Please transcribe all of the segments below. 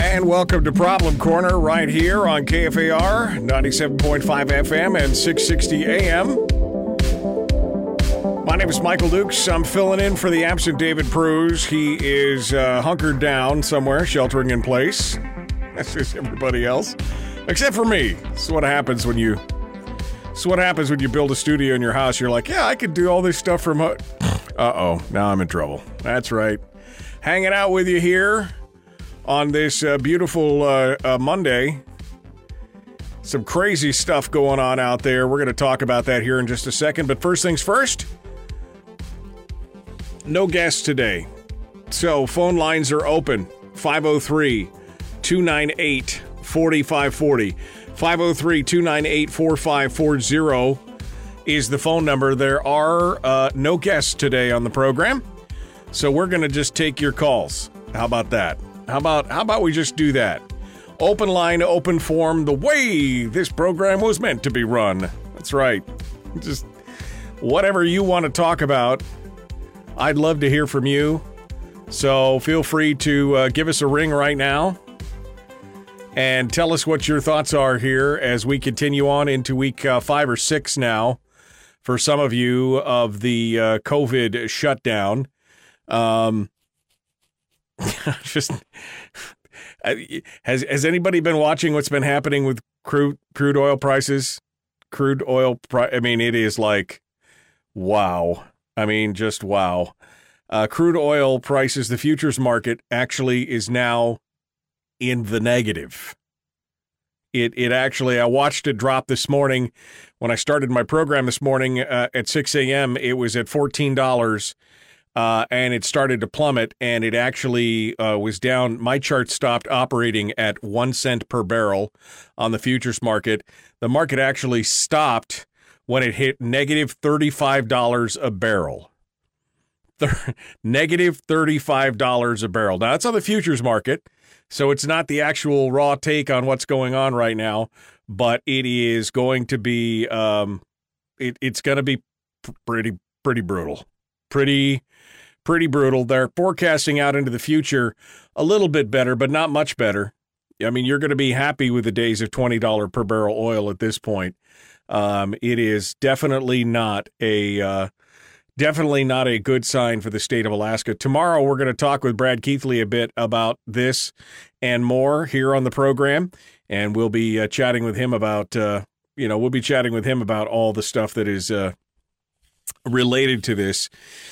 And welcome to Problem Corner right here on KFAR 97.5 FM and 660 AM. My name is Michael Dukes. I'm filling in for the absent David Pruse. He is hunkered down somewhere, sheltering in place. That's just everybody else, except for me. This is what happens when you build a studio in your house. You're like, yeah, I could do all this stuff from home. Uh-oh, now I'm in trouble. That's right. Hanging out with you here on this beautiful Monday. Some crazy stuff going on out there. We're going to talk about that here in just a second. But first things first, no guests today. So phone lines are open. 503-298-4540. 503-298-4540 is the phone number. There are no guests today on the program. So we're going to just take your calls. How about that? How about we just do that? Open line, open form, the way this program was meant to be run. That's right. Just whatever you want to talk about, I'd love to hear from you. So feel free to give us a ring right now and tell us what your thoughts are here as we continue on into week 5 or 6 now for some of you of the COVID shutdown. Just has anybody been watching what's been happening with crude oil prices? I mean, it is like, wow. I mean, just wow. Crude oil prices, the futures market actually is now in the negative. It actually, I watched it drop this morning. When I started my program this morning at 6 a.m., it was at $14. And it started to plummet, and it actually was down. My chart stopped operating at 1 cent per barrel on the futures market. The market actually stopped when it hit negative $35 a barrel. Negative $35 a barrel. Now, that's on the futures market, so it's not the actual raw take on what's going on right now, but it is going to be it's going to be pretty brutal. Pretty brutal. They're forecasting out into the future a little bit better, but not much better. I mean, you're going to be happy with the days of $20 per barrel oil at this point. It is definitely not a good sign for the state of Alaska. Tomorrow, we're going to talk with Brad Keithley a bit about this and more here on the program, and we'll be chatting with him about all the stuff that is related to this.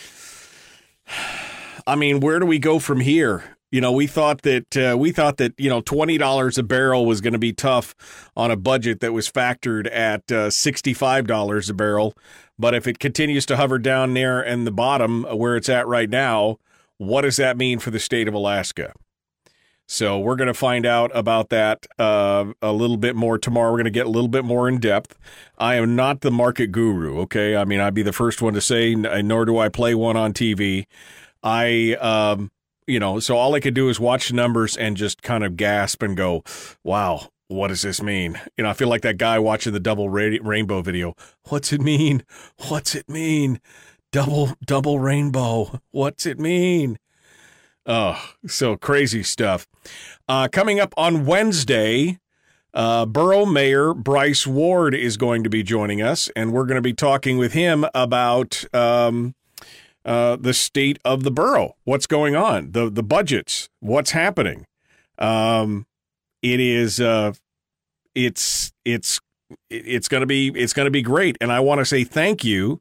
I mean, where do we go from here? You know, we thought that $20 a barrel was going to be tough on a budget that was factored at $65 a barrel. But if it continues to hover down there in the bottom where it's at right now, what does that mean for the state of Alaska? So we're going to find out about that a little bit more tomorrow. We're going to get a little bit more in depth. I am not the market guru, okay? I mean, I'd be the first one to say, nor do I play one on TV. So all I could do is watch the numbers and just kind of gasp and go, wow, what does this mean? You know, I feel like that guy watching the double rainbow video. What's it mean? What's it mean? Double rainbow. What's it mean? Oh, so crazy stuff. Coming up on Wednesday, Borough Mayor Bryce Ward is going to be joining us, and we're going to be talking with him about the state of the borough, what's going on, the budgets, what's happening. It's going to be great, and I want to say thank you.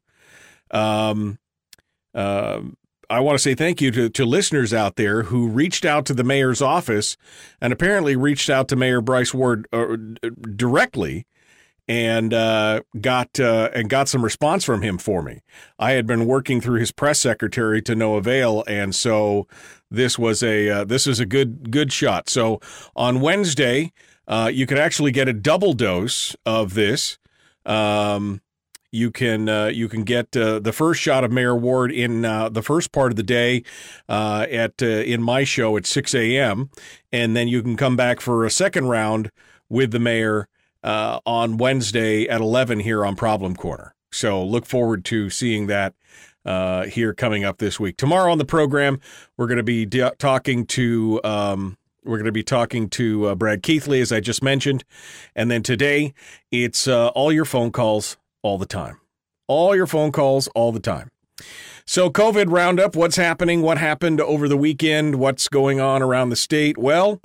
I want to say thank you to listeners out there who reached out to the mayor's office and apparently reached out to Mayor Bryce Ward directly and got some response from him for me. I had been working through his press secretary to no avail, and so this was a good shot. So on Wednesday, you could actually get a double dose of this. You can get the first shot of Mayor Ward in the first part of the day in my show at 6 a.m., and then you can come back for a second round with the mayor on Wednesday at 11 here on Problem Corner. So look forward to seeing that here coming up this week. Tomorrow on the program, we're going to be talking to We're going to be talking to Brad Keithley, as I just mentioned. And then today, it's all your phone calls all the time. All your phone calls all the time. So COVID roundup, what's happening? What happened over the weekend? What's going on around the state? Well,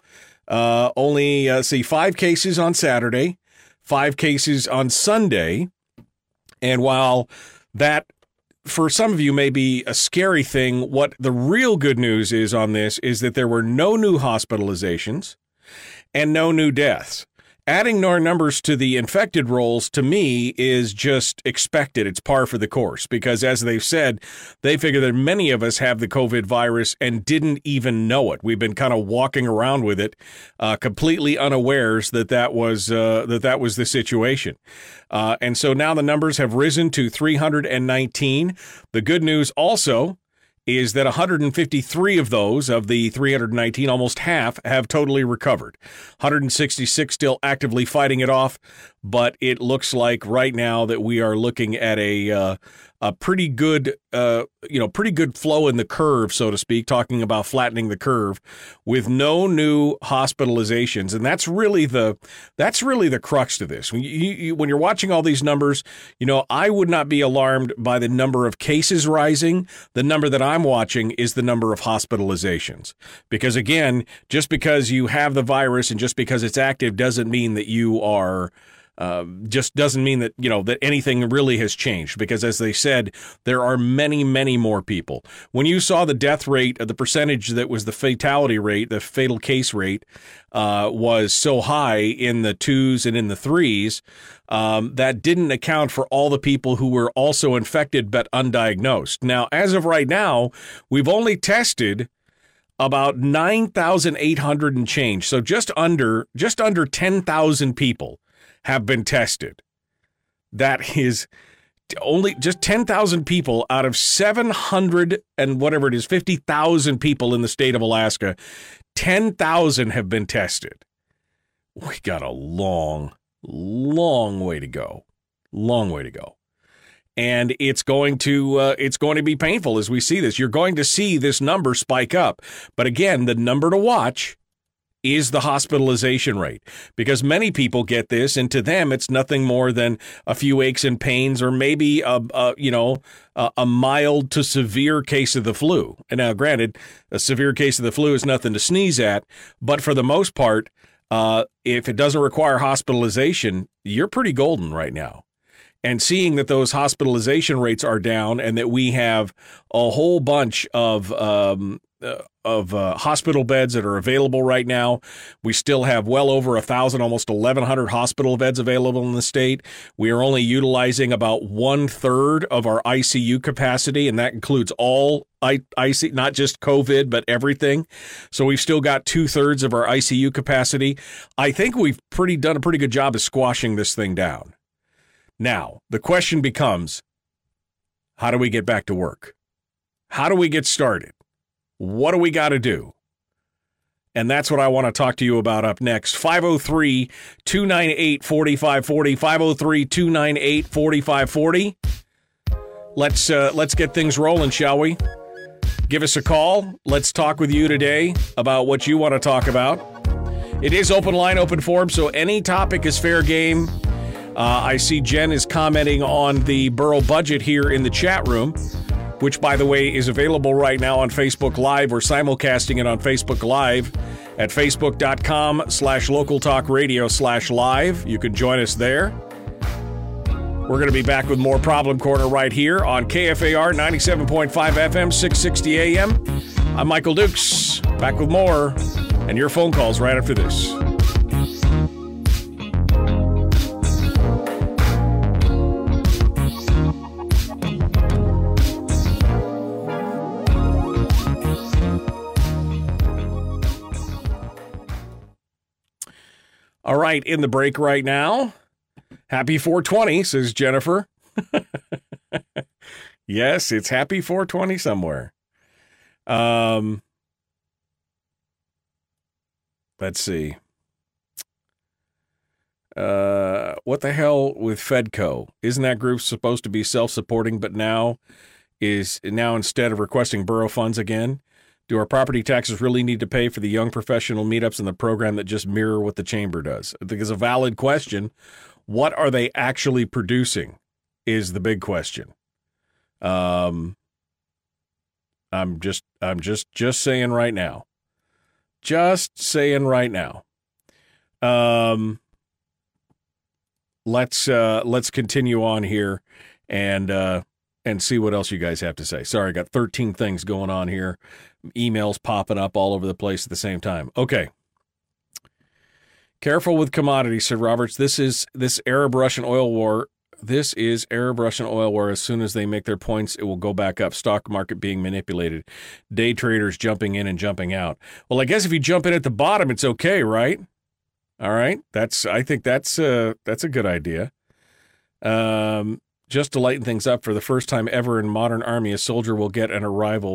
only 5 cases on Saturday, 5 cases on Sunday. And while that, for some of you, may be a scary thing, what the real good news is on this is that there were no new hospitalizations and no new deaths. Adding our numbers to the infected rolls, to me, is just expected. It's par for the course because, as they've said, they figure that many of us have the COVID virus and didn't even know it. We've been kind of walking around with it, completely unawares that was the situation. And so now the numbers have risen to 319. The good news also is that 153 of those, of the 319, almost half, have totally recovered. 166 still actively fighting it off, but it looks like right now that we are looking at a pretty good, pretty good flow in the curve, so to speak, talking about flattening the curve with no new hospitalizations. And that's really the crux to this. When you're watching all these numbers, I would not be alarmed by the number of cases rising. The number that I'm watching is the number of hospitalizations. Because again, just because you have the virus and just because it's active doesn't mean that you are just doesn't mean that, that anything really has changed, because as they said, there are many, many more people. When you saw the death rate, the percentage that was the fatality rate, the fatal case rate, was so high in the 2s and in the 3s, that didn't account for all the people who were also infected but undiagnosed. Now, as of right now, we've only tested about 9,800 and change, so just under 10,000 people have been tested. That is only just 10,000 people out of 700 and whatever it is, 50,000 people in the state of Alaska. 10,000 have been tested. We got a long, long way to go. Long way to go. And it's going to be painful as we see this. You're going to see this number spike up. But again, the number to watch is the hospitalization rate, because many people get this, and to them it's nothing more than a few aches and pains, or maybe a mild to severe case of the flu. And now, granted, a severe case of the flu is nothing to sneeze at, but for the most part, if it doesn't require hospitalization, you're pretty golden right now. And seeing that those hospitalization rates are down, and that we have a whole bunch of hospital beds that are available right now. We still have well over 1,000, almost 1,100 hospital beds available in the state. We are only utilizing about 1/3 of our ICU capacity, and that includes all ICU, not just COVID, but everything. So we've still got 2/3 of our ICU capacity. I think we've done a pretty good job of squashing this thing down. Now, the question becomes, how do we get back to work? How do we get started? What do we got to do? And that's what I want to talk to you about up next. 503-298-4540, 503-298-4540. Let's get things rolling, shall we? Give us a call. Let's talk with you today about what you want to talk about. It is open line, open forum, so any topic is fair game. I see Jen is commenting on the borough budget here in the chat room, which, by the way, is available right now on Facebook Live. We're simulcasting it on Facebook Live at facebook.com/localtalkradio/live. You can join us there. We're going to be back with more Problem Corner right here on KFAR 97.5 FM, 660 AM. I'm Michael Dukes, back with more, and your phone calls right after this. All right, in the break right now. Happy 420, says Jennifer. Yes, it's happy 420 somewhere. Let's see. What the hell with Fedco? Isn't that group supposed to be self-supporting, but now instead of requesting borough funds again? Do our property taxes really need to pay for the young professional meetups in the program that just mirror what the chamber does? I think it's a valid question. What are they actually producing is the big question. I'm just saying right now. Just saying right now. Let's continue on here and see what else you guys have to say. Sorry, I got 13 things going on here. Emails popping up all over the place at the same time. Okay. Careful with commodities, said Roberts. This Arab-Russian oil war. This is Arab-Russian oil war. As soon as they make their points, it will go back up. Stock market being manipulated. Day traders jumping in and jumping out. Well, I guess if you jump in at the bottom, it's okay, right? All right. I think that's a good idea. Just to lighten things up, for the first time ever in modern army, a soldier will get an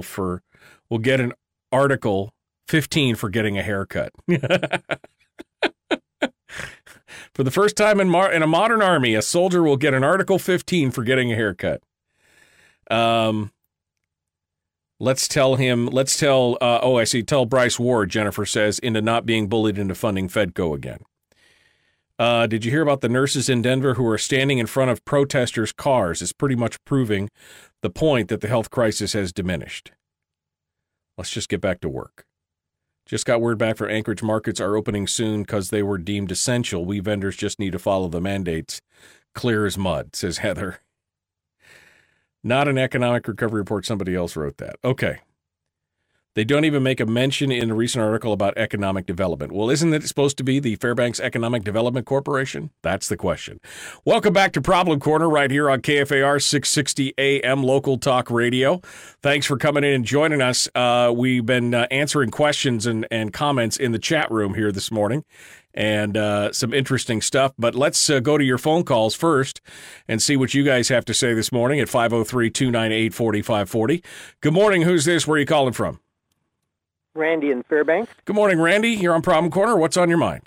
Article 15 for getting a haircut. For the first time in a modern army, a soldier will get an Article 15 for getting a haircut. Tell Bryce Ward, Jennifer says, into not being bullied into funding Fedco again. Did you hear about the nurses in Denver who are standing in front of protesters' cars? It's pretty much proving the point that the health crisis has diminished. Let's just get back to work. Just got word back from Anchorage markets are opening soon because they were deemed essential. We vendors just need to follow the mandates. Clear as mud, says Heather. Not an economic recovery report. Somebody else wrote that. Okay. They don't even make a mention in a recent article about economic development. Well, isn't it supposed to be the Fairbanks Economic Development Corporation? That's the question. Welcome back to Problem Corner right here on KFAR 660 AM Local Talk Radio. Thanks for coming in and joining us. We've been answering questions and comments in the chat room here this morning, and some interesting stuff. But let's go to your phone calls first and see what you guys have to say this morning at 503-298-4540. Good morning. Who's this? Where are you calling from? Randy in Fairbanks. Good morning, Randy. You're on Problem Corner. What's on your mind?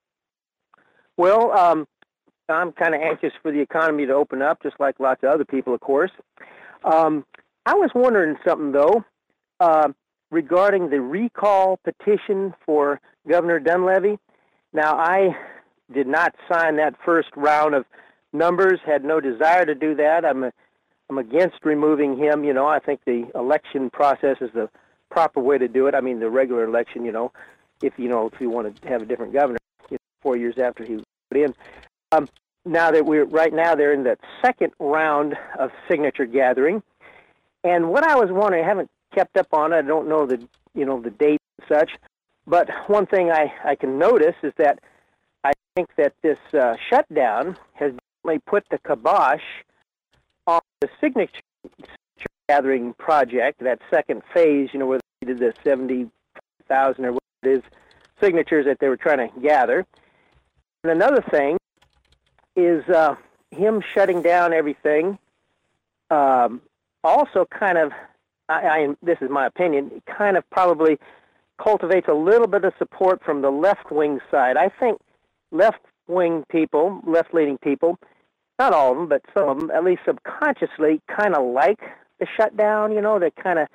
Well, I'm kind of anxious for the economy to open up, just like lots of other people, of course. I was wondering something, though, regarding the recall petition for Governor Dunleavy. Now, I did not sign that first round of numbers, had no desire to do that. I'm against removing him. You know, I think the election process is the proper way to do it. I mean, the regular election, if you want to have a different governor 4 years after he was put in. Now that they're in that second round of signature gathering. And what I was wondering, I haven't kept up on it. I don't know the date and such. But one thing I can notice is that I think that this shutdown has definitely put the kibosh on the signature gathering project, that second phase, where they did the 70,000 or what it is signatures that they were trying to gather. And another thing is him shutting down everything. Also, kind of, this is my opinion, kind of probably cultivates a little bit of support from the left-wing side. I think left-wing people, left-leaning people, not all of them, but some of them, at least subconsciously, kind of like the shutdown. They kind of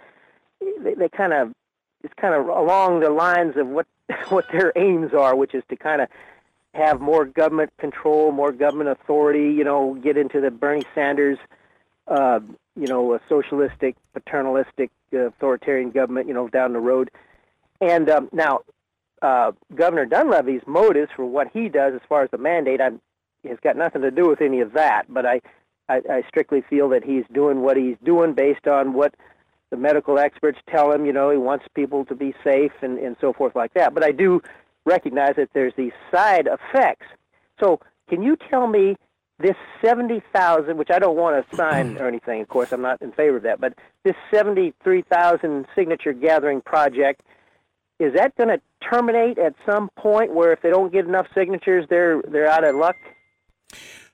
it's kind of along the lines of what their aims are, which is to kind of have more government control, more government authority. Get into the Bernie Sanders, a socialistic, paternalistic, authoritarian government. Down the road. And now, Governor Dunleavy's motives for what he does as far as the mandate has got nothing to do with any of that. But I strictly feel that he's doing what he's doing based on what the medical experts tell him. He wants people to be safe and so forth like that. But I do recognize that there's these side effects. So can you tell me this 70,000, which I don't want to sign or anything, of course, I'm not in favor of that, but this 73,000 signature gathering project, is that going to terminate at some point where if they don't get enough signatures, they're out of luck?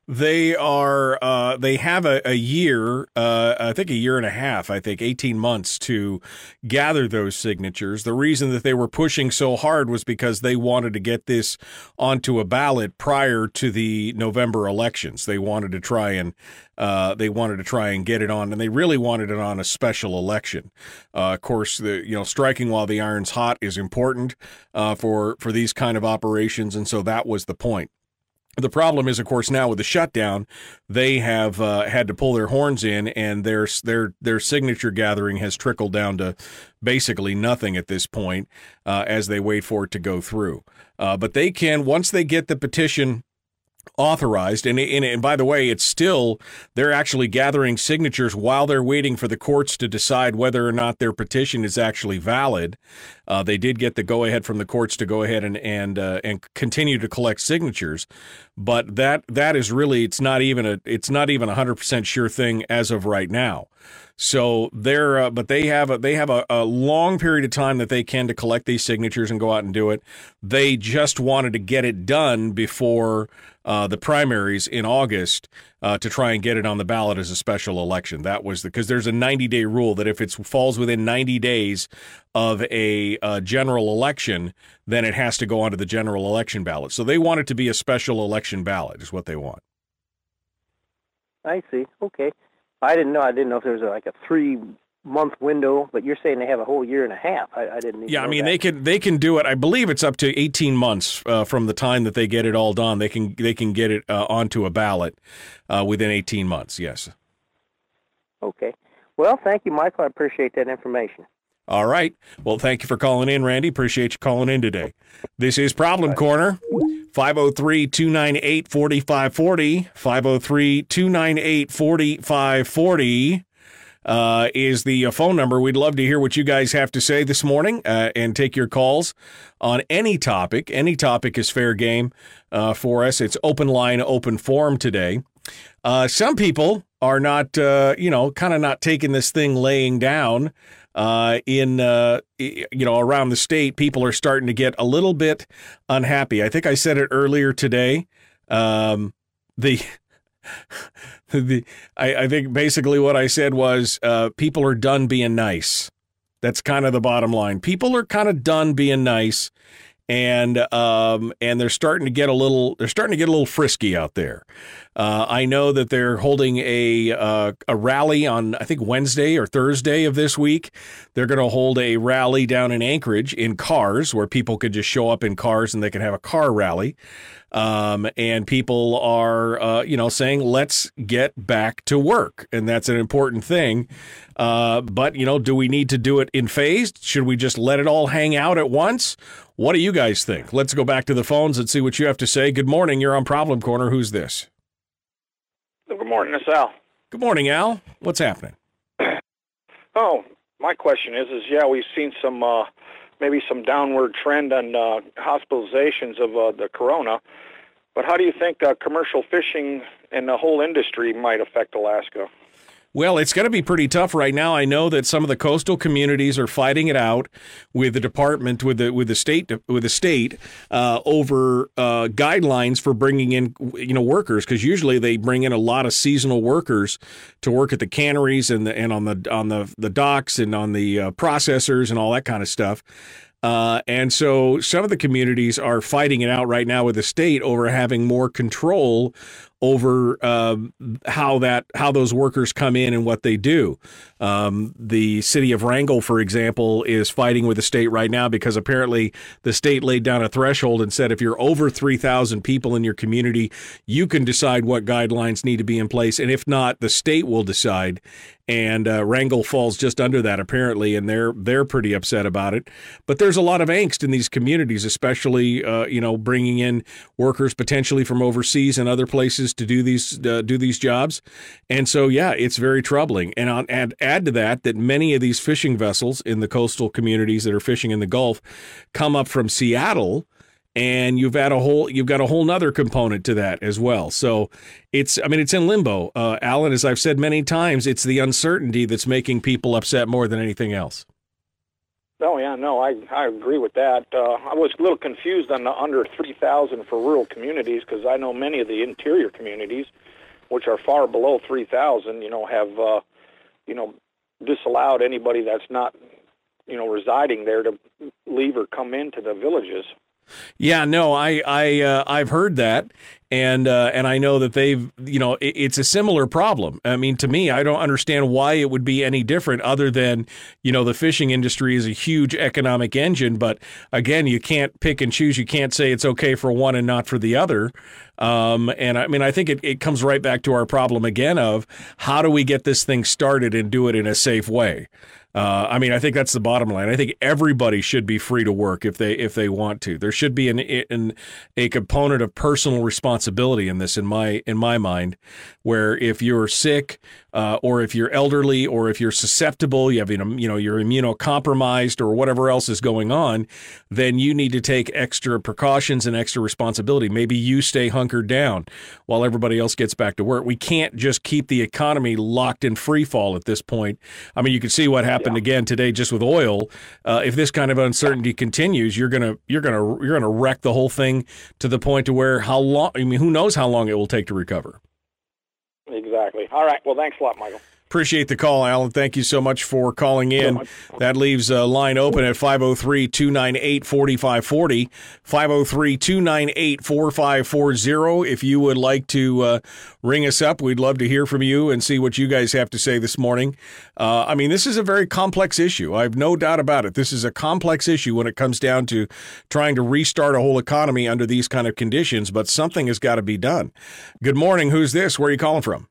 They are. They have a year. I think a year and a half. I think 18 months to gather those signatures. The reason that they were pushing so hard was because they wanted to get this onto a ballot prior to the November elections. They wanted to try and get it on, and they really wanted it on a special election. Of course, striking while the iron's hot is important for these kind of operations, and so that was the point. The problem is, of course, now with the shutdown, they have had to pull their horns in, and their signature gathering has trickled down to basically nothing at this point as they wait for it to go through. But they can, once they get the petition authorized, and by the way, it's still, they're actually gathering signatures while they're waiting for the courts to decide whether or not their petition is actually valid. They did get the go-ahead from the courts to go ahead and continue to collect signatures, but that is really, it's not even a 100% sure thing as of right now. So but they have a long period of time that they can to collect these signatures and go out and do it. They just wanted to get it done before the primaries in August to try and get it on the ballot as a special election. That was because there's a 90-day rule that if it falls within 90 days of a general election, then it has to go onto the general election ballot. So they want it to be a special election ballot is what they want. I see. Okay. I didn't know if there was like a 3-month window, but you're saying they have a whole year and a half. I didn't. Yeah, I mean they can do it. I believe it's up to 18 months from the time that they get it all done. They can get it onto a ballot within 18 months. Yes. Okay. Well, thank you, Michael. I appreciate that information. All right. Well, thank you for calling in, Randy. Appreciate you calling in today. This is Problem Corner. 503-298-4540. 503-298-4540 is the phone number. We'd love to hear what you guys have to say this morning and take your calls on any topic. Any topic is fair game for us. It's open line, open forum today. Some people are not, kind of not taking this thing laying down. Around the state, people are starting to get a little bit unhappy. I think I said it earlier today. I think basically what I said was people are done being nice. That's kind of the bottom line. People are kind of done being nice, and they're starting to get a little frisky out there. I know that they're holding a rally on, I think, Wednesday or Thursday of this week. They're going to hold a rally down in Anchorage in cars where people could just show up in cars and they can have a car rally. And people are, saying, let's get back to work. And that's an important thing. But, do we need to do it in phased? Should we just let it all hang out at once? What do you guys think? Let's go back to the phones and see what you have to say. Good morning. You're on Problem Corner. Who's this? Good morning, it's Al. Good morning, Al. What's happening? Oh, my question is we've seen some, maybe some downward trend on hospitalizations of the corona, but how do you think commercial fishing and the whole industry might affect Alaska? Well, it's going to be pretty tough right now. I know that some of the coastal communities are fighting it out with the department, with the state over guidelines for bringing in, workers, because usually they bring in a lot of seasonal workers to work at the canneries and on the docks and on the processors and all that kind of stuff. And so some of the communities are fighting it out right now with the state over having more control over how those workers come in and what they do. The city of Wrangell, for example, is fighting with the state right now because apparently the state laid down a threshold and said if you're over 3,000 people in your community, you can decide what guidelines need to be in place, and if not, the state will decide. And Wrangell falls just under that apparently, and they're pretty upset about it. But there's a lot of angst in these communities, especially bringing in workers potentially from overseas and other places to do these jobs. And so it's very troubling. And add to that many of these fishing vessels in the coastal communities that are fishing in the Gulf come up from Seattle. And you've got a whole nother component to that as well. So it's in limbo. Alan, as I've said many times, it's the uncertainty that's making people upset more than anything else. Oh, yeah, no, I agree with that. I was a little confused on the under 3,000 for rural communities because I know many of the interior communities, which are far below 3,000, have, disallowed anybody that's not, residing there to leave or come into the villages. Yeah, no, I've heard that, and I know that they've, it's a similar problem. I mean, to me, I don't understand why it would be any different other than, the fishing industry is a huge economic engine. But again, you can't pick and choose. You can't say it's okay for one and not for the other. And I mean, I think it comes right back to our problem again of how do we get this thing started and do it in a safe way. I mean, I think that's the bottom line. I think everybody should be free to work if they want to. There should be a component of personal responsibility in this, in my mind, where if you're sick or if you're elderly or if you're susceptible, you're immunocompromised or whatever else is going on, then you need to take extra precautions and extra responsibility. Maybe you stay hunkered down while everybody else gets back to work. We can't just keep the economy locked in free fall at this point. I mean, you can see what happened again today just with oil. If this kind of uncertainty continues, you're gonna wreck the whole thing to the point to where who knows how long it will take to recover. Exactly. All right. Well, thanks a lot, Michael. Appreciate the call, Alan. Thank you so much for calling in. That leaves a line open at 503-298-4540, 503-298-4540. If you would like to ring us up, we'd love to hear from you and see what you guys have to say this morning. I mean, this is a very complex issue. I have no doubt about it. This is a complex issue when it comes down to trying to restart a whole economy under these kind of conditions, but something has got to be done. Good morning. Who's this? Where are you calling from?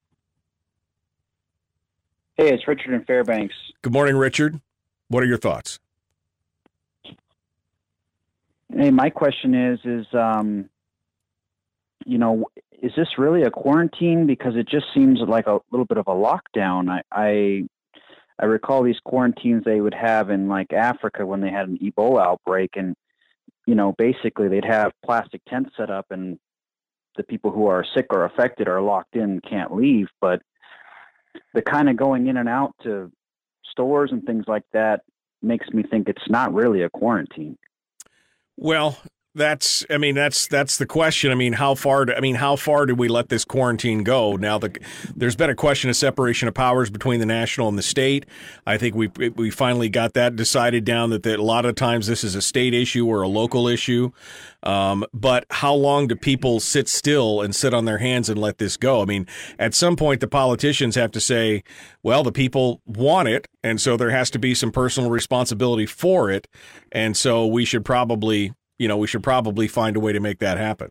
Hey, it's Richard in Fairbanks. Good morning, Richard. What are your thoughts? Hey, my question is this really a quarantine? Because it just seems like a little bit of a lockdown. I recall these quarantines they would have in like Africa when they had an Ebola outbreak, and basically they'd have plastic tents set up, and the people who are sick or affected are locked in and can't leave. But the kind of going in and out to stores and things like that makes me think it's not really a quarantine. Well, that's the question. I mean, how far do we let this quarantine go? Now, there's been a question of separation of powers between the national and the state. I think we finally got that decided down that a lot of times this is a state issue or a local issue. But how long do people sit still and sit on their hands and let this go? I mean, at some point, the politicians have to say, well, the people want it, and so there has to be some personal responsibility for it. And so we should probably find a way to make that happen.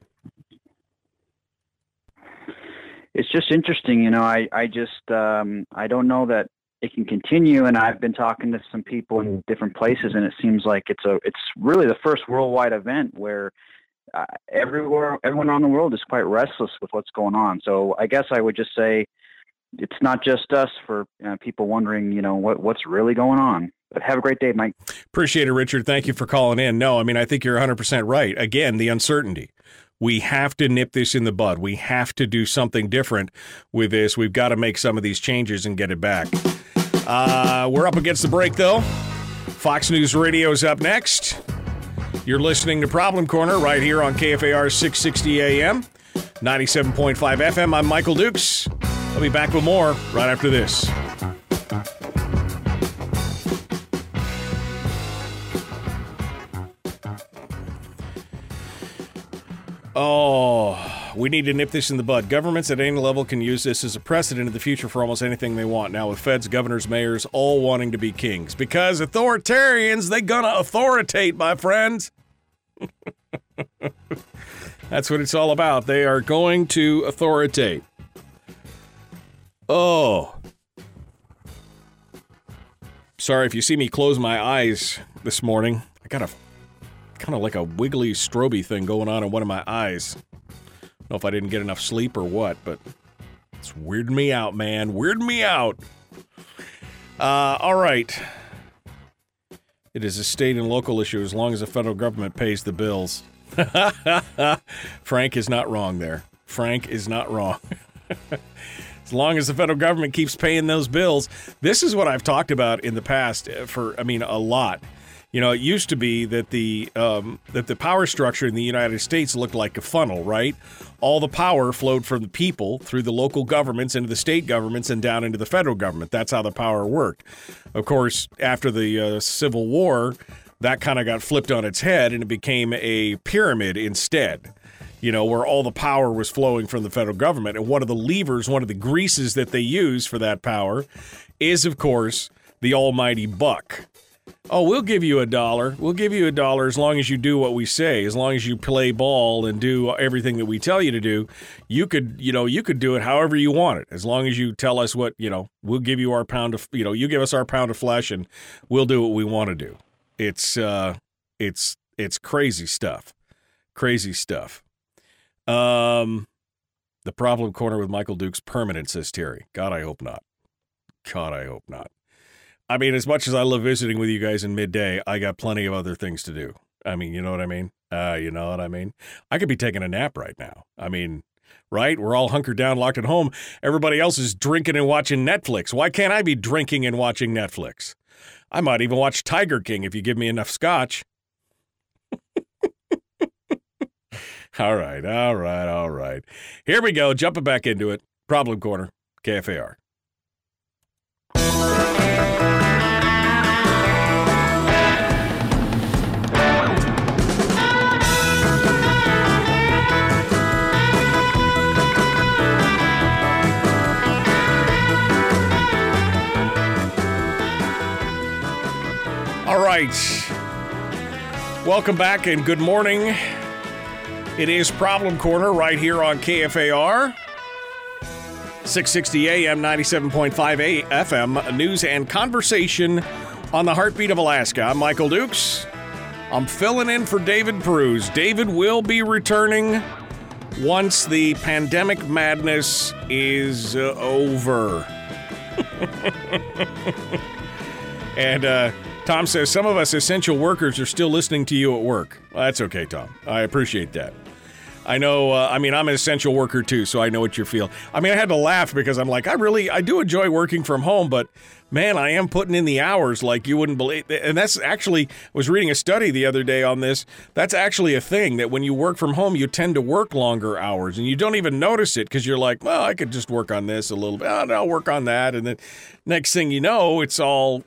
It's just interesting, I don't know that it can continue. And I've been talking to some people in different places, and it seems like it's really the first worldwide event where everyone around the world is quite restless with what's going on. So I guess I would just say it's not just us for people wondering, what's really going on. But have a great day, Mike. Appreciate it, Richard. Thank you for calling in. No, I mean, I think you're 100% right. Again, the uncertainty. We have to nip this in the bud. We have to do something different with this. We've got to make some of these changes and get it back. We're up against the break, though. Fox News Radio's up next. You're listening to Problem Corner right here on KFAR 660 AM, 97.5 FM. I'm Michael Dukes. I'll be back with more right after this. Oh, we need to nip this in the bud. Governments at any level can use this as a precedent in the future for almost anything they want. Now with feds, governors, mayors, all wanting to be kings. Because authoritarians, they gonna authoritate, my friends. That's what it's all about. They are going to authoritate. Oh. Sorry if you see me close my eyes this morning. I got a kind of like a wiggly stroby thing going on in one of my eyes. I don't know if I didn't get enough sleep or what, but it's weirding me out, man. Weirding me out. All right. It is a state and local issue as long as the federal government pays the bills. Frank is not wrong there. Frank is not wrong. As long as the federal government keeps paying those bills. This is what I've talked about in the past a lot. You know, it used to be that the power structure in the United States looked like a funnel, right? All the power flowed from the people through the local governments into the state governments and down into the federal government. That's how the power worked. Of course, after the Civil War, that kind of got flipped on its head and it became a pyramid instead, you know, where all the power was flowing from the federal government. And one of the levers, one of the greases that they use for that power is, of course, the almighty buck. Oh, we'll give you $1. We'll give you $1 as long as you do what we say. As long as you play ball and do everything that we tell you to do, you could do it however you want it. As long as you tell us what, we'll give you our pound of, you give us our pound of flesh and we'll do what we want to do. It's crazy stuff. Crazy stuff. The problem corner with Michael Dukes permanent, says Terry. God, I hope not. God, I hope not. I mean, as much as I love visiting with you guys in midday, I got plenty of other things to do. I mean, you know what I mean? You know what I mean? I could be taking a nap right now. I mean, right? We're all hunkered down, locked at home. Everybody else is drinking and watching Netflix. Why can't I be drinking and watching Netflix? I might even watch Tiger King if you give me enough scotch. All right. Here we go. Jumping back into it. Problem Corner, KFAR. All right. Welcome back and good morning. It is Problem Corner right here on KFAR. 660 AM, 97.5 FM, news and conversation on the heartbeat of Alaska. I'm Michael Dukes. I'm filling in for David Peruz. David will be returning once the pandemic madness is over. And Tom says, some of us essential workers are still listening to you at work. Well, that's okay, Tom. I appreciate that. I know, I'm an essential worker too, so I know what you feel. I mean, I had to laugh because I'm like, I do enjoy working from home, but man, I am putting in the hours like you wouldn't believe. And that's actually, I was reading a study the other day on this. That's actually a thing, that when you work from home, you tend to work longer hours and you don't even notice it because you're like, well, I could just work on this a little bit. Oh, I'll work on that. And then next thing you know, it's all,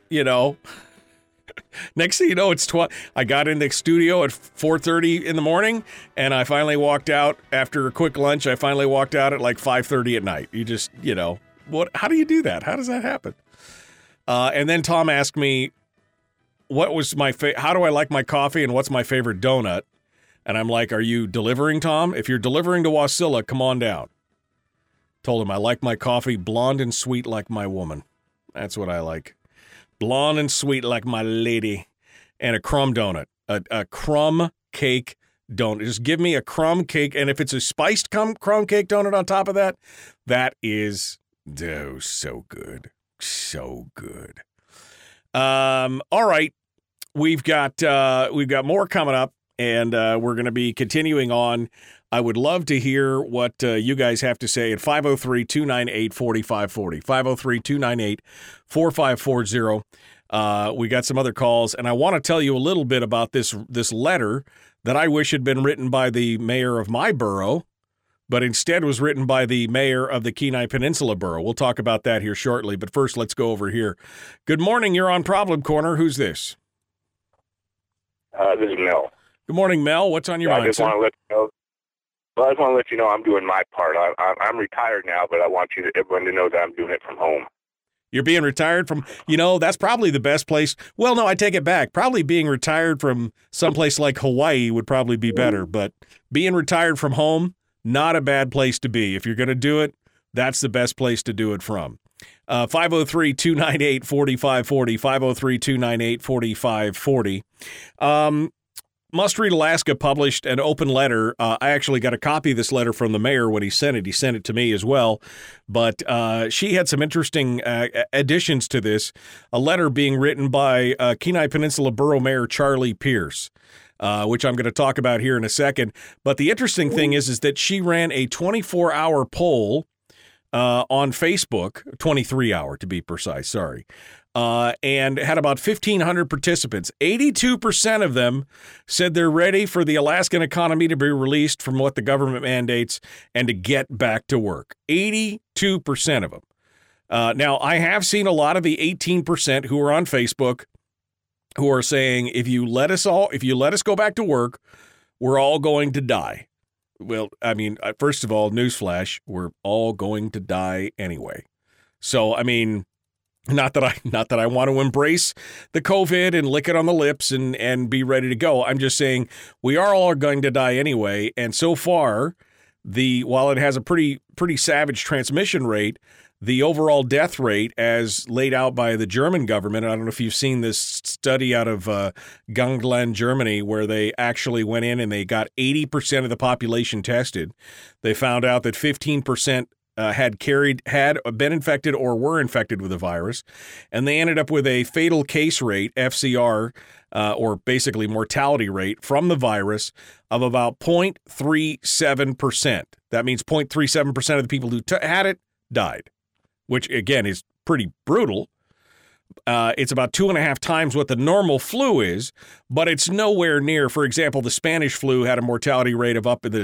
next thing you know, it's I got in the studio at 4:30 in the morning, and I finally walked out after a quick lunch. I finally walked out at like 5:30 at night. You just, what? How do you do that? How does that happen? And then Tom asked me, what was how do I like my coffee and what's my favorite donut? And I'm like, are you delivering, Tom? If you're delivering to Wasilla, come on down. Told him I like my coffee blonde and sweet like my woman. That's what I like. Blonde and sweet like my lady. And a crumb donut. A crumb cake donut. Just give me a crumb cake. And if it's a spiced crumb cake donut on top of that, that is so good. So good. All right. We've got more coming up, and we're going to be continuing on. I would love to hear what you guys have to say at 503-298-4540. 503-298-4540. We got some other calls, and I want to tell you a little bit about this letter that I wish had been written by the mayor of my borough, but instead was written by the mayor of the Kenai Peninsula Borough. We'll talk about that here shortly, but first let's go over here. Good morning. You're on Problem Corner. Who's this? This is Mel. Good morning, Mel. What's on your mind, I just want to let you know. Well, I just want to let you know I'm doing my part. I'm retired now, but I want everyone to know that I'm doing it from home. You're being retired from, that's probably the best place. Well, no, I take it back. Probably being retired from someplace like Hawaii would probably be better, but being retired from home, not a bad place to be. If you're going to do it, that's the best place to do it from. 503-298-4540, 503-298-4540. Must Read Alaska published an open letter. I actually got a copy of this letter from the mayor when he sent it. He sent it to me as well. But she had some interesting additions to this. A letter being written by Kenai Peninsula Borough Mayor Charlie Pierce, which I'm going to talk about here in a second. But the interesting thing is that she ran a 24-hour poll on Facebook, 23-hour to be precise, sorry, and had about 1,500 participants. 82% of them said they're ready for the Alaskan economy to be released from what the government mandates and to get back to work. 82% of them. Now, I have seen a lot of the 18% who are on Facebook who are saying, if you let us go back to work, we're all going to die. Well, I mean, first of all, newsflash, we're all going to die anyway. So, I mean, not that I want to embrace the COVID and lick it on the lips and be ready to go. I'm just saying we are all going to die anyway. And so far, while it has a pretty savage transmission rate, the overall death rate as laid out by the German government, I don't know if you've seen this study out of Ganglen, Germany, where they actually went in and they got 80% of the population tested. They found out that 15% had been infected or were infected with the virus, and they ended up with a fatal case rate, FCR, or basically mortality rate from the virus of about 0.37%. That means 0.37% of the people who had it died, which, again, is pretty brutal. It's about 2.5 times what the normal flu is, but it's nowhere near. For example, the Spanish flu had a mortality rate of up in the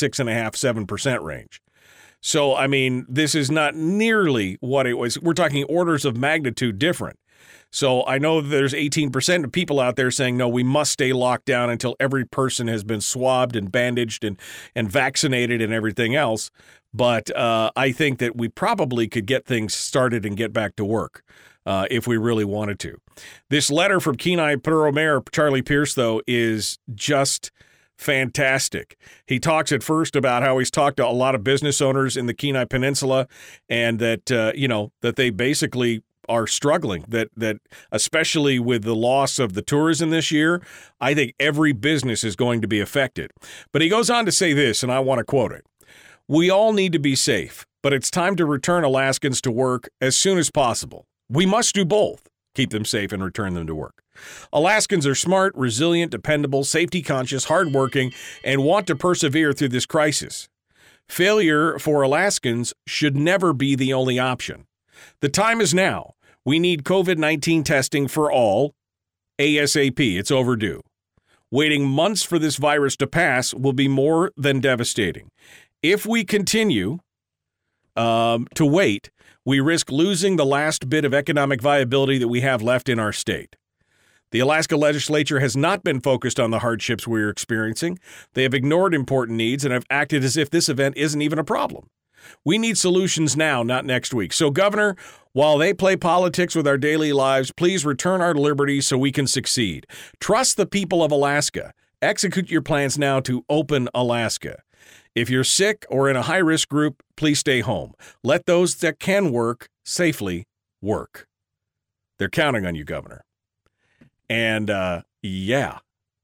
6.5–7% range. So, I mean, this is not nearly what it was. We're talking orders of magnitude different. So I know there's 18% of people out there saying, no, we must stay locked down until every person has been swabbed and bandaged and vaccinated and everything else. But I think that we probably could get things started and get back to work if we really wanted to. This letter from Kenai Borough Mayor Charlie Pierce, though, is just fantastic. He talks at first about how he's talked to a lot of business owners in the Kenai Peninsula and that, that they basically are struggling, that especially with the loss of the tourism this year, I think every business is going to be affected. But he goes on to say this, and I want to quote it. We all need to be safe, but it's time to return Alaskans to work as soon as possible. We must do both, keep them safe and return them to work. Alaskans are smart, resilient, dependable, safety-conscious, hardworking, and want to persevere through this crisis. Failure for Alaskans should never be the only option. The time is now. We need COVID-19 testing for all, ASAP. It's overdue. Waiting months for this virus to pass will be more than devastating. If we continue to wait, we risk losing the last bit of economic viability that we have left in our state. The Alaska legislature has not been focused on the hardships we're experiencing. They have ignored important needs and have acted as if this event isn't even a problem. We need solutions now, not next week. So, Governor, while they play politics with our daily lives, please return our liberty so we can succeed. Trust the people of Alaska. Execute your plans now to open Alaska. If you're sick or in a high-risk group, please stay home. Let those that can work safely work. They're counting on you, Governor. And, yeah.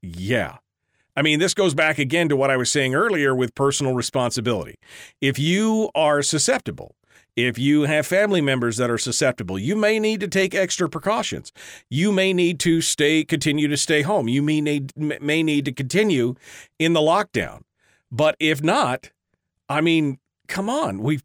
I mean, this goes back again to what I was saying earlier with personal responsibility. If you are susceptible, if you have family members that are susceptible, you may need to take extra precautions. You may need to continue to stay home. You may need to continue in the lockdown. But if not, I mean, come on, we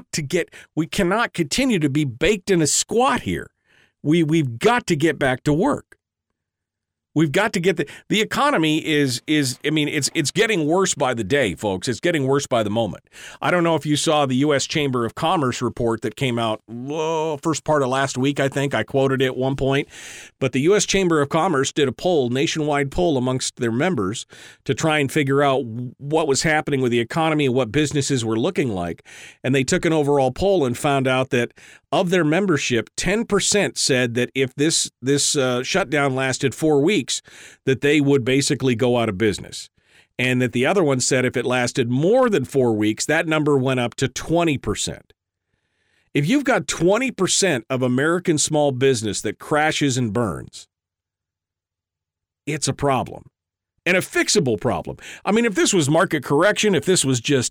cannot continue to be baked in a squat here. We've got to get back to work. We've got to get the economy is I mean, it's getting worse by the day, folks. It's getting worse by the moment. I don't know if you saw the U.S. Chamber of Commerce report that came out first part of last week, I think. I quoted it at one point. But the U.S. Chamber of Commerce did a nationwide poll amongst their members to try and figure out what was happening with the economy and what businesses were looking like. And they took an overall poll and found out that of their membership, 10% said that if this shutdown lasted 4 weeks, that they would basically go out of business. And that the other one said if it lasted more than 4 weeks, that number went up to 20%. If you've got 20% of American small business that crashes and burns, it's a problem. and a fixable problem. I mean, if this was market correction, if this was just,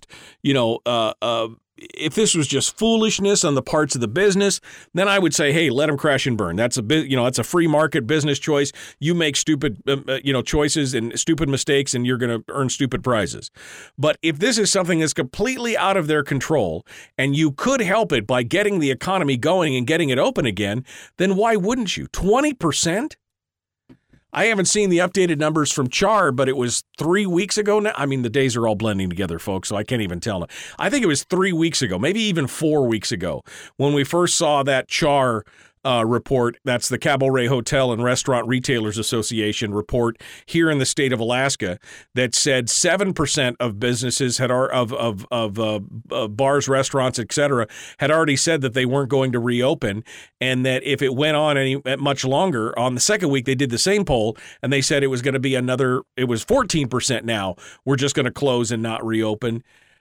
if this was just foolishness on the parts of the business, then I would say, hey, let them crash and burn. That's that's a free market business choice. You make stupid, choices and stupid mistakes, and you're going to earn stupid prizes. But if this is something that's completely out of their control, and you could help it by getting the economy going and getting it open again, then why wouldn't you? 20%? I haven't seen the updated numbers from CHAR, but it was 3 weeks ago now. I mean, the days are all blending together, folks, so I can't even tell. I think it was 3 weeks ago, maybe even 4 weeks ago, when we first saw that CHAR report. That's the Cabaret Hotel and Restaurant Retailers Association report here in the state of Alaska that said 7% of businesses of bars, restaurants, etc., had already said that they weren't going to reopen, and that if it went on any much longer, on the second week they did the same poll and they said it was going to be it was 14% now. We're just going to close and not reopen.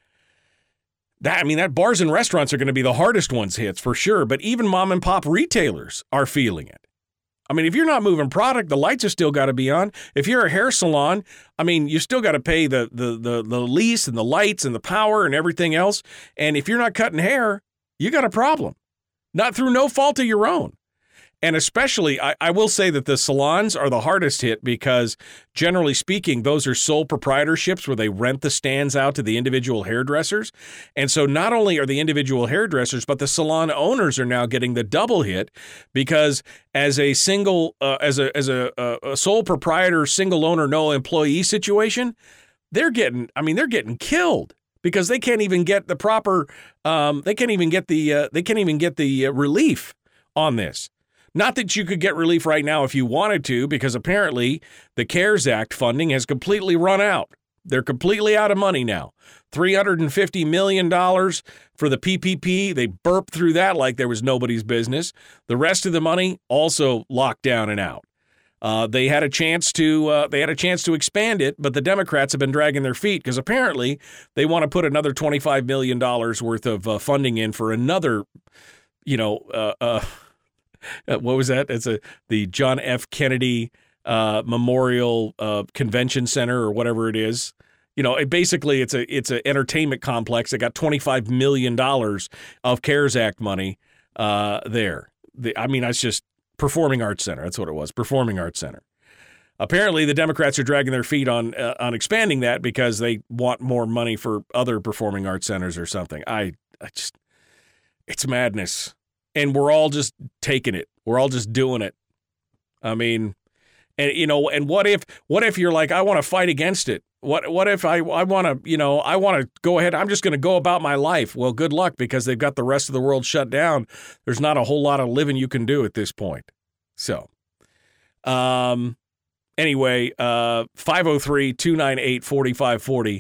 That bars and restaurants are going to be the hardest ones hit for sure, but even mom and pop retailers are feeling it. I mean, if you're not moving product, the lights have still got to be on. If you're a hair salon, you still got to pay the lease and the lights and the power and everything else. And if you're not cutting hair, you got a problem. Not through no fault of your own. And especially, I will say that the salons are the hardest hit because, generally speaking, those are sole proprietorships where they rent the stands out to the individual hairdressers. And so not only are the individual hairdressers, but the salon owners are now getting the double hit because as a single, as a sole proprietor, single owner, no employee situation, they're getting killed because they can't even get the proper, they can't even get the relief on this. Not that you could get relief right now if you wanted to, because apparently the CARES Act funding has completely run out. They're completely out of money now. $350 million for the PPP. They burped through that like there was nobody's business. The rest of the money also locked down and out. They had a chance to expand it, but the Democrats have been dragging their feet because apparently they want to put another $25 million worth of funding in for another, what was that? It's the John F. Kennedy Memorial Convention Center or whatever it is. Basically it's an entertainment complex that got $25 million of CARES Act money there. That's just Performing Arts Center. That's what it was, Performing Arts Center. Apparently the Democrats are dragging their feet on expanding that because they want more money for other performing arts centers or something. It's madness. And we're all just taking it. We're all just doing it. And what if you're like, I want to fight against it? What if I want to go ahead, I'm just going to go about my life. Well, good luck because they've got the rest of the world shut down. There's not a whole lot of living you can do at this point. So, anyway, 503-298-4540.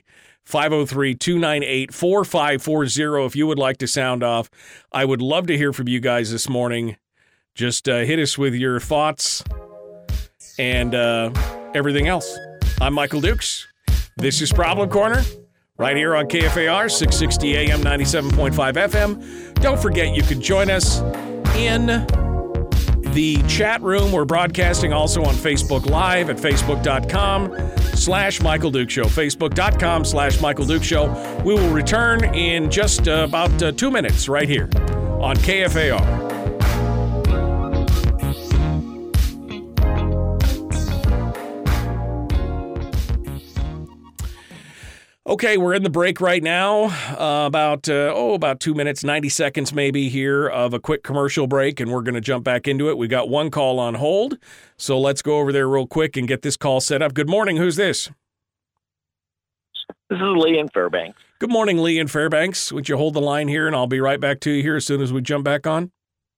503-298-4540 if you would like to sound off. I would love to hear from you guys this morning. Just hit us with your thoughts and everything else. I'm Michael Dukes. This is Problem Corner right here on KFAR 660 AM 97.5 FM. Don't forget you can join us in the chat room. We're broadcasting also on Facebook Live at facebook.com/Michael Duke Show. Facebook.com/Michael Duke Show. We will return in just about 2 minutes right here on KFAR. Okay, we're in the break right now, about 2 minutes, 90 seconds maybe here of a quick commercial break, and we're going to jump back into it. We got one call on hold, so let's go over there real quick and get this call set up. Good morning. Who's this? This is Lee in Fairbanks. Good morning, Lee in Fairbanks. Would you hold the line here, and I'll be right back to you here as soon as we jump back on?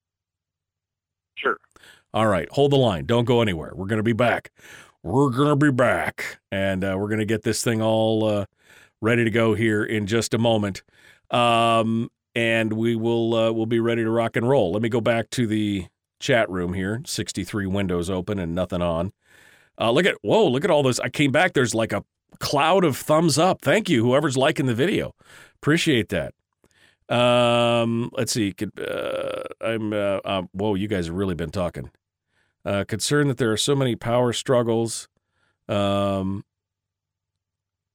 Sure. All right, hold the line. Don't go anywhere. We're going to be back. And we're going to get this thing all ready to go here in just a moment. And we'll be ready to rock and roll. Let me go back to the chat room here. 63 windows open and nothing on. Look at all this. I came back. There's like a cloud of thumbs up. Thank you, whoever's liking the video. Appreciate that. Let's see. Whoa, you guys have really been talking. Concerned that there are so many power struggles.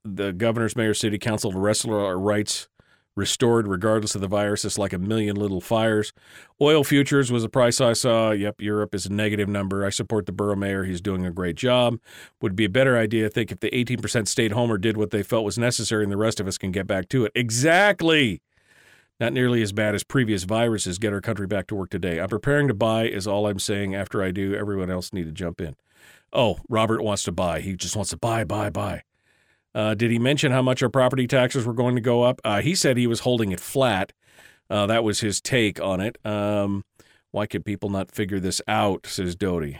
the governor's, mayor, city council to wrestle our rights restored regardless of the virus. It's like a million little fires. Oil futures was a price I saw. Yep, Europe is a negative number. I support the borough mayor. He's doing a great job. Would be a better idea, I think, if the 18% stayed home or did what they felt was necessary and the rest of us can get back to it. Exactly. Not nearly as bad as previous viruses. Get our country back to work today. I'm preparing to buy is all I'm saying. After I do, everyone else need to jump in. Oh, Robert wants to buy. He just wants to buy. Did he mention how much our property taxes were going to go up? He said he was holding it flat. That was his take on it. Why could people not figure this out, says Doty.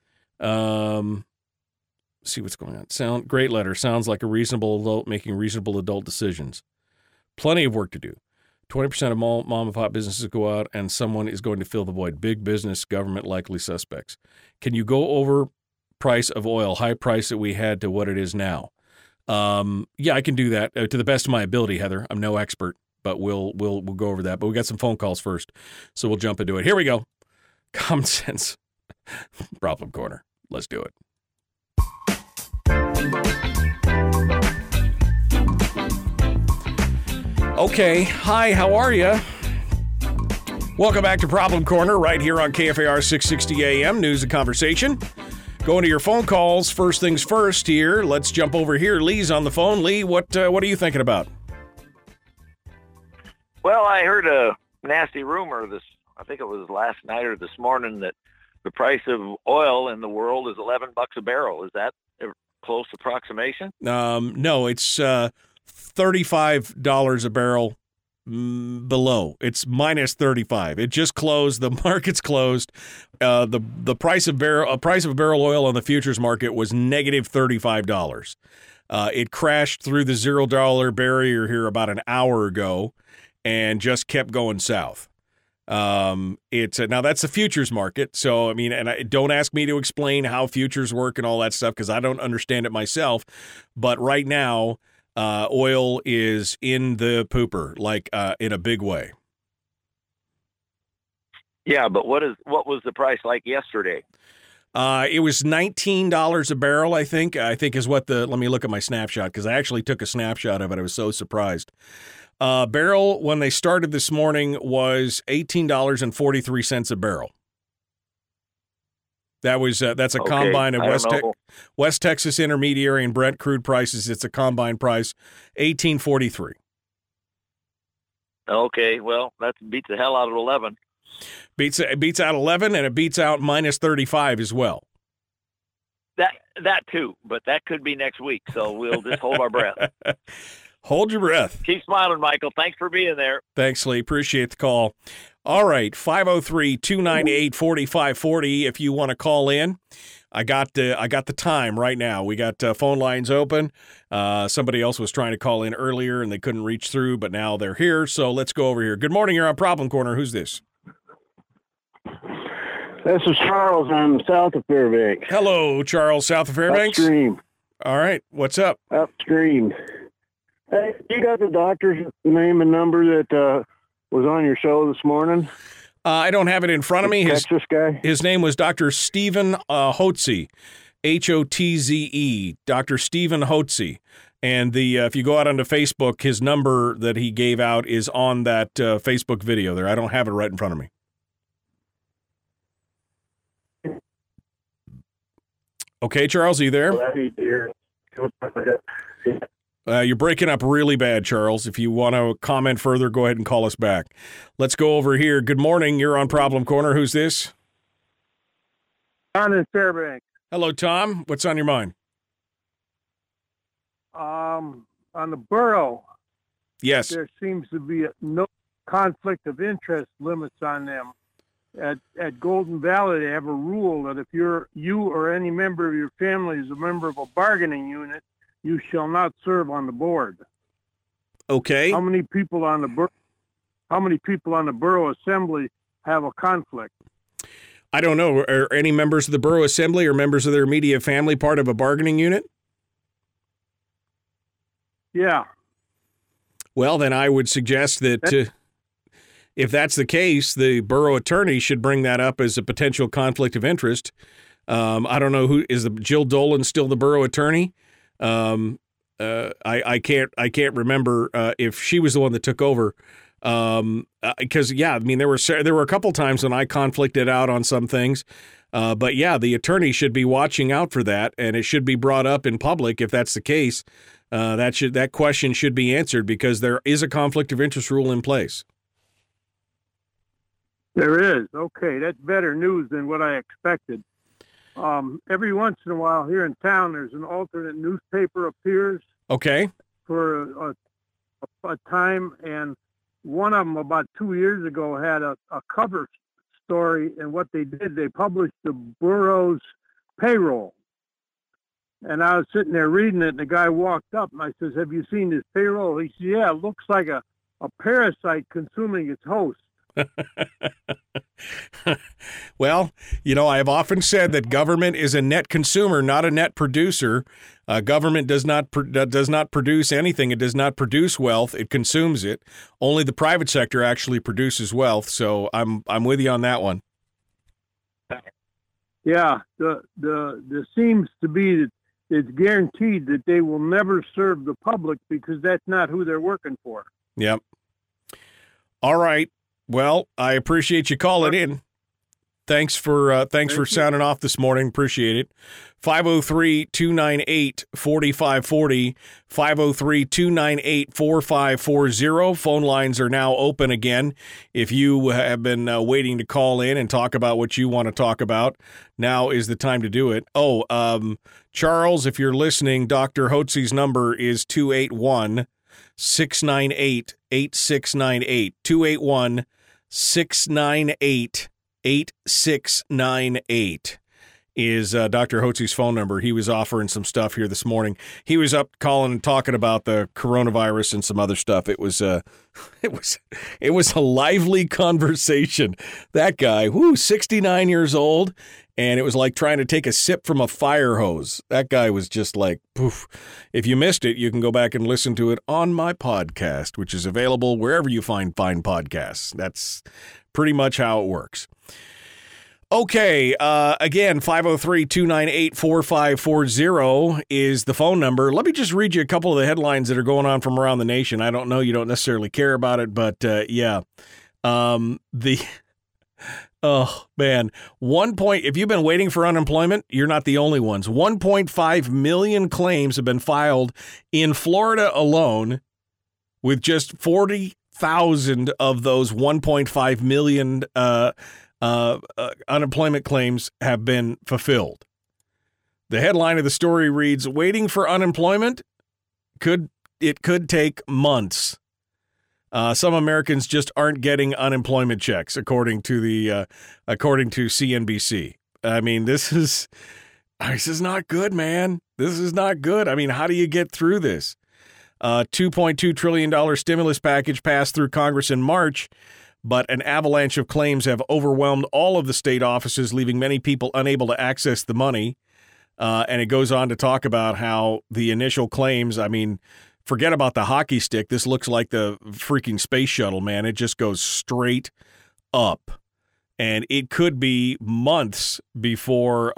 See what's going on. Great letter. Sounds like a reasonable adult making reasonable adult decisions. Plenty of work to do. 20% of mom and pop businesses go out, and someone is going to fill the void. Big business, government, likely suspects. Can you go over price of oil, high price that we had to what it is now? Yeah, I can do that to the best of my ability, Heather. I'm no expert, but we'll go over that. But we got some phone calls first, so we'll jump into it. Here we go. Common sense problem corner. Let's do it. Okay. Hi, how are you? Welcome back to Problem Corner right here on KFAR 660 AM, News and Conversation. Going to your phone calls. First things first here. Let's jump over here. Lee's on the phone. Lee, what are you thinking about? Well, I heard a nasty rumor I think it was last night or this morning, that the price of oil in the world is $11 a barrel. Is that a close approximation? No, it's $35 a barrel below. It's minus 35. It just closed. The market's closed. The price of barrel oil on the futures market was negative $35. It crashed through the $0 barrier here about an hour ago and just kept going south. It's now that's the futures market. So, I mean, don't ask me to explain how futures work and all that stuff, because I don't understand it myself. But right now, oil is in the pooper, like in a big way. Yeah, but what was the price like yesterday? It was $19 a barrel, I think. Is what let me look at my snapshot, because I actually took a snapshot of it. I was so surprised. Barrel, when they started this morning, was $18.43 a barrel. That's a combine of West Texas Intermediary and Brent crude prices. It's a combine price, $18.43. Okay, well, that beats the hell out of 11. Beats out 11, and it beats out minus 35 as well. That too, but that could be next week, so we'll just hold our breath. Hold your breath. Keep smiling, Michael. Thanks for being there. Thanks, Lee. Appreciate the call. All right, 503-298-4540 if you want to call in. I got the time right now. We got phone lines open. Somebody else was trying to call in earlier, and they couldn't reach through, but now they're here, so let's go over here. Good morning. You're on Problem Corner. Who's this? This is Charles. I'm south of Fairbanks. Hello, Charles, south of Fairbanks. Upstream. All right, what's up? Upstream. Hey, you got the doctor's name and number that was on your show this morning? I don't have it in front of me. Texas guy? His name was Dr. Stephen Hotze, Hotze, Dr. Stephen Hotze. And if you go out onto Facebook, his number that he gave out is on that Facebook video there. I don't have it right in front of me. Okay, Charles, are you there? You're breaking up really bad, Charles. If you want to comment further, go ahead and call us back. Let's go over here. Good morning. You're on Problem Corner. Who's this? Tom in Fairbanks. Hello, Tom. What's on your mind? On the borough. Yes. There seems to be no conflict of interest limits on them. At Golden Valley, they have a rule that if you or any member of your family is a member of a bargaining unit, you shall not serve on the board. Okay. How many people on the borough assembly have a conflict? I don't know. Are any members of the borough assembly or members of their immediate family part of a bargaining unit? Yeah. Well, then I would suggest that if that's the case, the borough attorney should bring that up as a potential conflict of interest. I don't know Jill Dolan still the borough attorney? I can't remember if she was the one that took over. Because I mean, there were a couple times when I conflicted out on some things. But yeah, the attorney should be watching out for that, and it should be brought up in public if that's the case. That question should be answered because there is a conflict of interest rule in place. There is. Okay, that's better news than what I expected. Every once in a while here in town, there's an alternate newspaper appears. Okay. For a time, and one of them about 2 years ago had a cover story, and what they did, they published the borough's payroll. And I was sitting there reading it, and the guy walked up, and I says, "Have you seen this payroll?" He said, "Yeah, it looks like a parasite consuming its host." Well, I have often said that government is a net consumer, not a net producer. Government does not produce anything. It does not produce wealth. It consumes it. Only the private sector actually produces wealth. So I'm with you on that one. Yeah, the seems to be that it's guaranteed that they will never serve the public because that's not who they're working for. Yep. All right. Well, I appreciate you calling in. Thanks for sounding off this morning. Appreciate it. 503-298-4540, 503-298-4540. Phone lines are now open again. If you have been waiting to call in and talk about what you want to talk about, now is the time to do it. Charles, if you're listening, Dr. Hotze's number is 281-698-8698, 281-698-8698 is Dr. Hotze's phone number. He was offering some stuff here this morning. He was up calling and talking about the coronavirus and some other stuff. It was a lively conversation. That guy, 69 years old, and it was like trying to take a sip from a fire hose. That guy was just like, poof. If you missed it, you can go back and listen to it on my podcast, which is available wherever you find fine podcasts. That's pretty much how it works. Okay, again, 503-298-4540 is the phone number. Let me just read you a couple of the headlines that are going on from around the nation. I don't know, you don't necessarily care about it, but yeah. Oh, man. If you've been waiting for unemployment, you're not the only ones. 1.5 million claims have been filed in Florida alone, with just 40,000 of those 1.5 million unemployment claims have been fulfilled. The headline of the story reads, "Waiting for unemployment could take months." Some Americans just aren't getting unemployment checks, according to CNBC. I mean, this is not good, man. This is not good. I mean, how do you get through this? $2.2 trillion stimulus package passed through Congress in March, but an avalanche of claims have overwhelmed all of the state offices, leaving many people unable to access the money. And it goes on to talk about how the initial claims, I mean, forget about the hockey stick. This looks like the freaking space shuttle, man. It just goes straight up. And it could be months before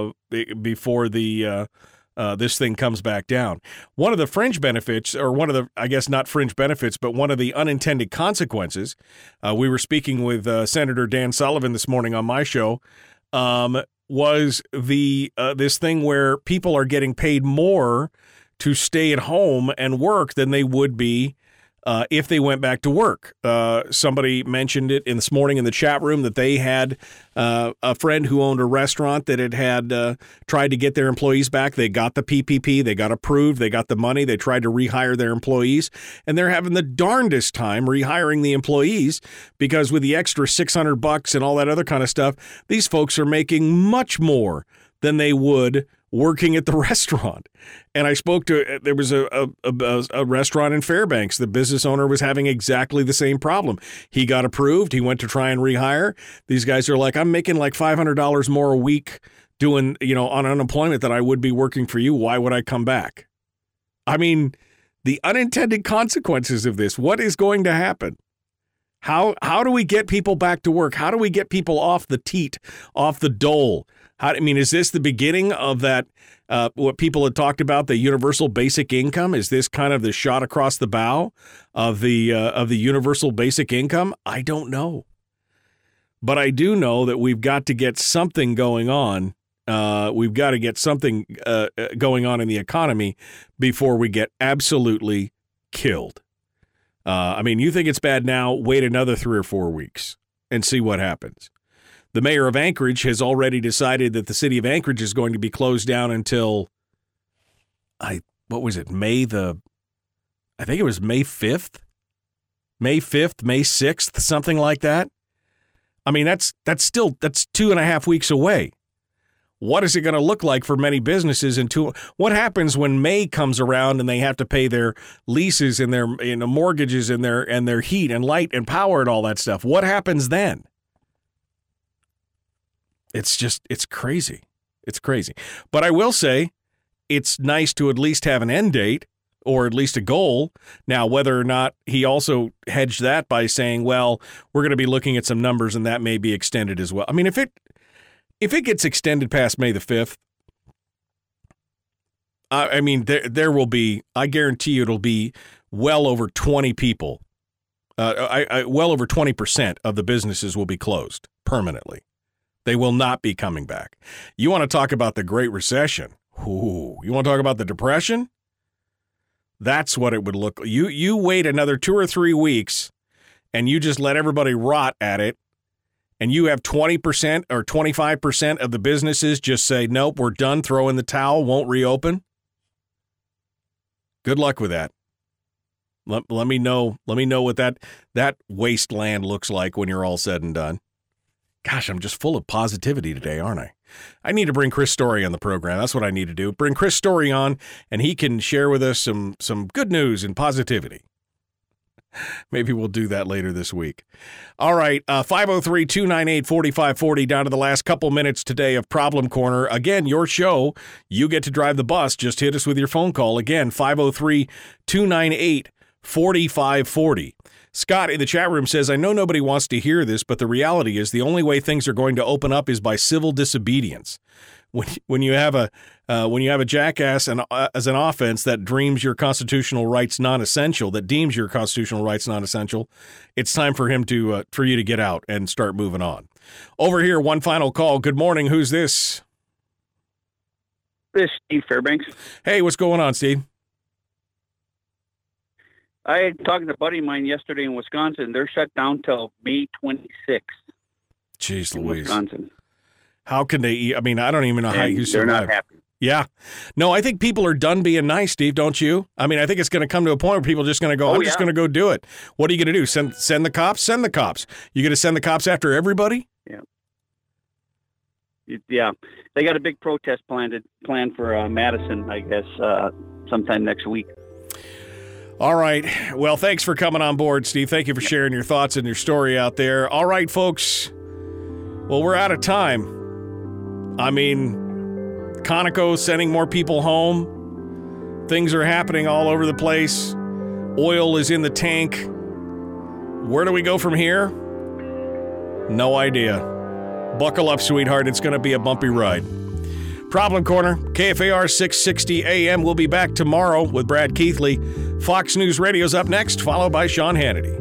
this thing comes back down. One of the fringe benefits, or one of the, I guess not fringe benefits, but one of the unintended consequences, we were speaking with Senator Dan Sullivan this morning on my show, was this thing where people are getting paid more to stay at home and work than they would be if they went back to work. Somebody mentioned it this morning in the chat room that they had a friend who owned a restaurant that had tried to get their employees back. They got the PPP. They got approved. They got the money. They tried to rehire their employees, and they're having the darndest time rehiring the employees because with the extra $600 and all that other kind of stuff, these folks are making much more than they would working at the restaurant. And I spoke to, there was a restaurant in Fairbanks. The business owner was having exactly the same problem. He got approved. He went to try and rehire. These guys are like, I'm making like $500 more a week doing, on unemployment than I would be working for you. Why would I come back? I mean, the unintended consequences of this, what is going to happen? How do we get people back to work? How do we get people off the teat, off the dole? Is this the beginning of that what people had talked about, the universal basic income? Is this kind of the shot across the bow of the universal basic income? I don't know. But I do know that we've got to get something going on. We've got to get something going on in the economy before we get absolutely killed. I mean, you think it's bad now, wait another 3 or 4 weeks and see what happens. The mayor of Anchorage has already decided that the city of Anchorage is going to be closed down until, May 5th? May 5th, May 6th, something like that. I mean, that's 2.5 weeks away. What is it going to look like for many businesses? What happens when May comes around and they have to pay their leases and their mortgages and their heat and light and power and all that stuff? What happens then? It's crazy. It's crazy. But I will say it's nice to at least have an end date or at least a goal. Now, whether or not he also hedged that by saying, well, we're going to be looking at some numbers and that may be extended as well. I mean, if it gets extended past May the 5th, I mean, there will be, I guarantee you it'll be well over 20 people. Well over 20% of the businesses will be closed permanently. They will not be coming back. You want to talk about the Great Recession? Ooh, you want to talk about the Depression? That's what it would look like. You wait another 2 or 3 weeks and you just let everybody rot at it, and you have 20% or 25% of the businesses just say, nope, we're done, throw in the towel, won't reopen. Good luck with that. Let me know what that wasteland looks like when you're all said and done. Gosh, I'm just full of positivity today, aren't I? I need to bring Chris Story on the program. That's what I need to do. Bring Chris Story on, and he can share with us some good news and positivity. Maybe we'll do that later this week. All right, 503-298-4540, down to the last couple minutes today of Problem Corner. Again, your show, you get to drive the bus. Just hit us with your phone call. Again, 503-298-4540. Scott in the chat room says, I know nobody wants to hear this, but the reality is the only way things are going to open up is by civil disobedience. When you have a jackass as an offense that deems your constitutional rights non-essential, it's time for him for you to get out and start moving on. Over here, one final call. Good morning. Who's this? This is Steve Fairbanks. Hey, what's going on, Steve? I talked to a buddy of mine yesterday in Wisconsin. They're shut down till May 26th. Jeez Louise. Wisconsin. How can they eat? I mean, I don't even know how you survive. They're not happy. Yeah. No, I think people are done being nice, Steve, don't you? I mean, I think it's going to come to a point where people are just going to go, I'm just going to go do it. What are you going to do? Send the cops? Send the cops. You going to send the cops after everybody? Yeah. Yeah. They got a big protest planned for Madison, I guess, sometime next week. All right. Well, thanks for coming on board, Steve. Thank you for sharing your thoughts and your story out there. All right, folks. Well, we're out of time. I mean, Conoco sending more people home. Things are happening all over the place. Oil is in the tank. Where do we go from here? No idea. Buckle up, sweetheart. It's going to be a bumpy ride. Problem Corner, KFAR 660 AM. We'll be back tomorrow with Brad Keithley. Fox News Radio's up next, followed by Sean Hannity.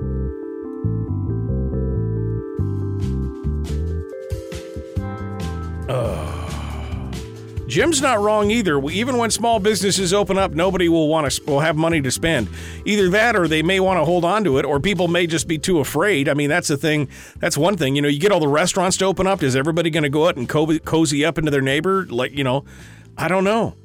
Jim's not wrong either. Even when small businesses open up, nobody will have money to spend. Either that, or they may want to hold on to it, or people may just be too afraid. I mean, that's the thing. That's one thing. You get all the restaurants to open up. Is everybody going to go out and cozy up into their neighbor? I don't know.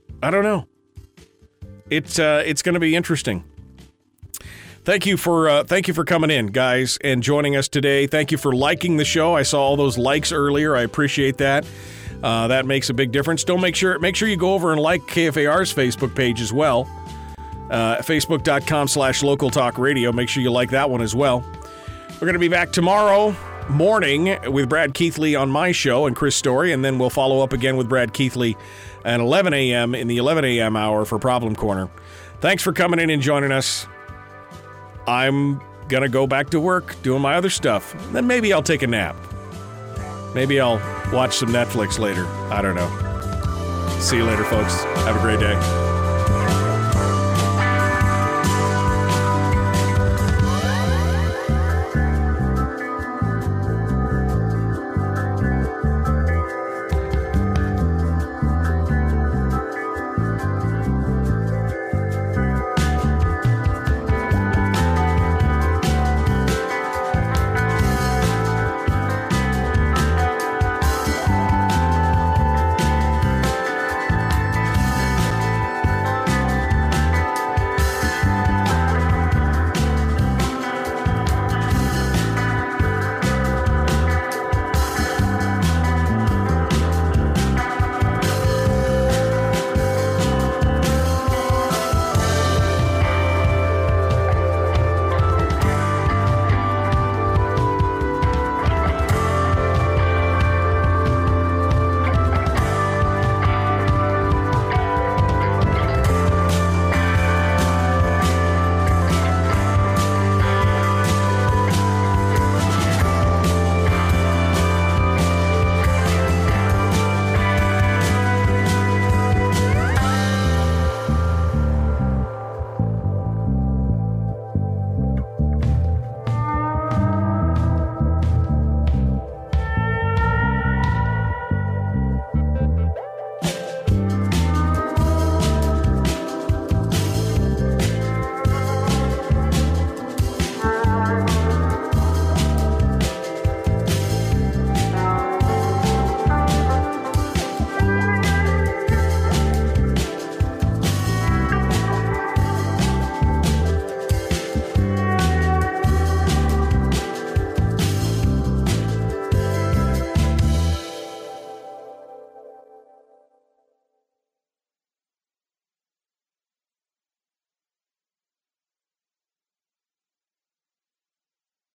It's going to be interesting. Thank you for coming in, guys, and joining us today. Thank you for liking the show. I saw all those likes earlier. I appreciate that. That makes a big difference. Make sure you go over and like KFAR's Facebook page as well. Facebook.com/Local Talk Radio. Make sure you like that one as well. We're going to be back tomorrow morning with Brad Keithley on my show and Chris Story, and then we'll follow up again with Brad Keithley at 11 a.m. in the 11 a.m. hour for Problem Corner. Thanks for coming in and joining us. I'm going to go back to work doing my other stuff. Then maybe I'll take a nap. Maybe I'll watch some Netflix later. I don't know. See you later, folks. Have a great day.